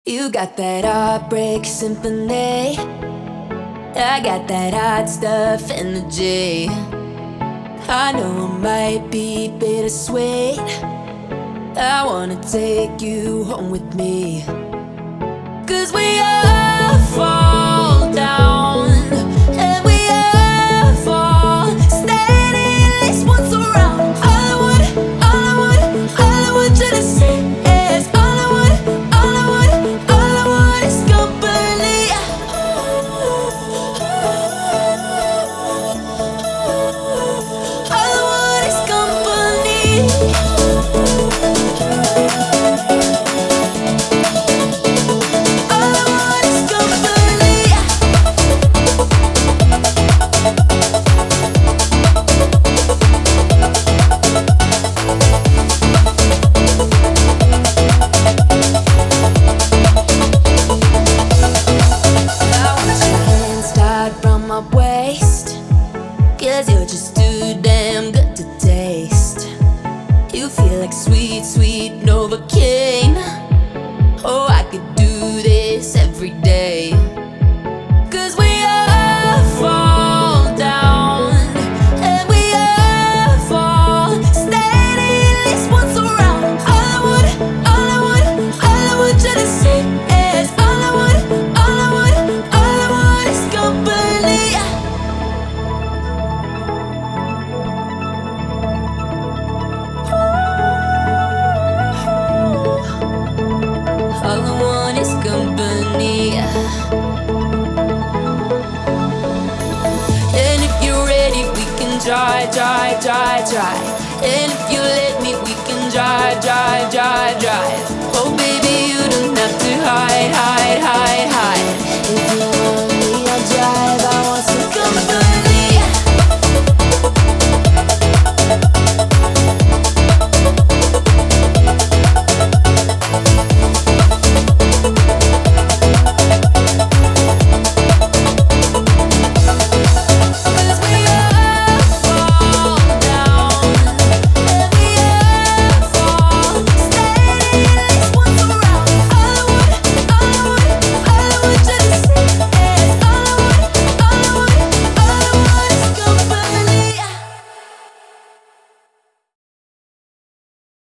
You got that heartbreak symphony. I got that hot stuff energy. I know it might be bittersweet. I wanna take you home with me. 'Cause we all fall down, and we all fall steady at least once around. All I want you to say is all I want is company. All I want is company. Cause you're just too damn good to taste. You feel like sweet, sweet Novocaine. Oh, I could do this every day. 'Cause we all fall down, and we all fall steady at least once around. All I want you to say is all I want is company. All I want is company. And if you're ready, we can try. And if you let me, we can drive. Oh baby, you don't